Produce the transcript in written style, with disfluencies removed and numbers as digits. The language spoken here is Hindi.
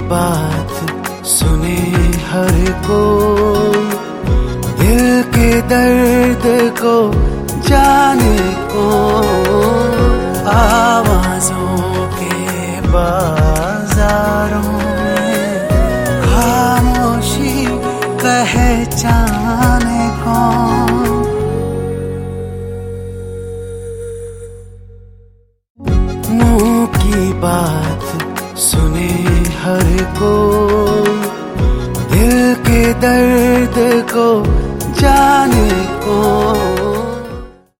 बात सुने हर कोई, दिल के दर्द को जाने कौन। आवाजों के बाजारों में खामोशी पहचाने कौन। मुंह की बात सुने हर कोई, दिल के दर्द को जाने कौन।